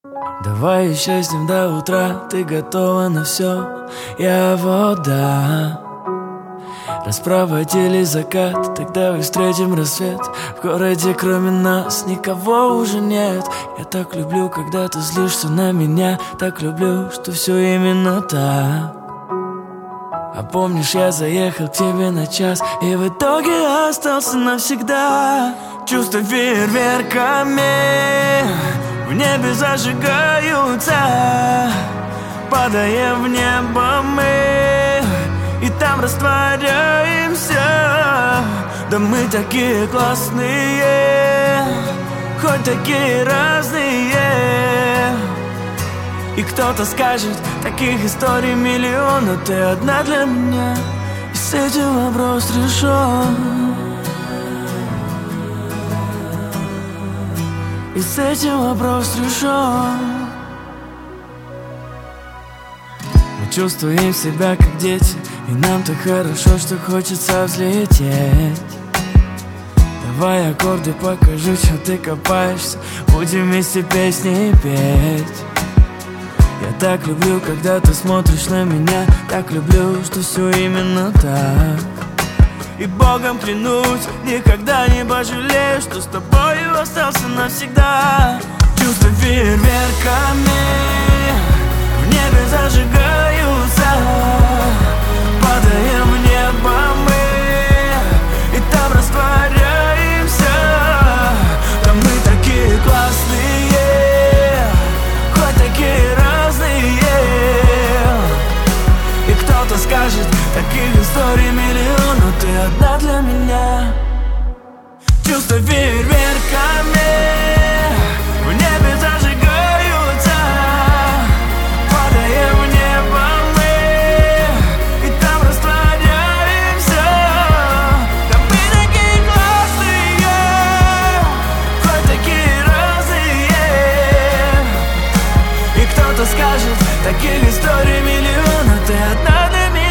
Давай исчезнем до утра, ты готова на все, я вот да. Распроводили закат, тогда встретим рассвет. В городе кроме нас никого уже нет. Я так люблю, когда ты злишься на меня. Так люблю, что все именно так. А помнишь, я заехал к тебе на час и в итоге остался навсегда. Чувства фейерверками в небе зажигаются. Падаем в небо мы и там растворяемся. Да мы такие классные, хоть такие разные. И кто-то скажет, таких историй миллион, но ты одна для меня, и с этим вопрос решен. И с этим вопрос решен. Мы чувствуем себя как дети, и нам так хорошо, что хочется взлететь. Давай аккорды покажу, что ты копаешься. Будем вместе песни петь. Я так люблю, когда ты смотришь на меня. Так люблю, что все именно так. И Богом клянусь, никогда не пожалею, что с тобою остался навсегда. Чувства фейерверками в небе зажигаются. Падаем в небо мы и там растворяемся. Да мы такие классные, хоть такие разные. И кто-то скажет, таких историй миллион, но ты одна для меня. Чувства фейерверками в небе зажигаются. Падаем в небо мы и там растворяемся. Да мы такие классные, хоть такие разные. И кто-то скажет, таких историй миллион, но ты одна для меня.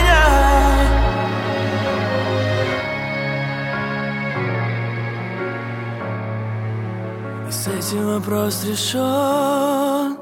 И с этим вопрос решен.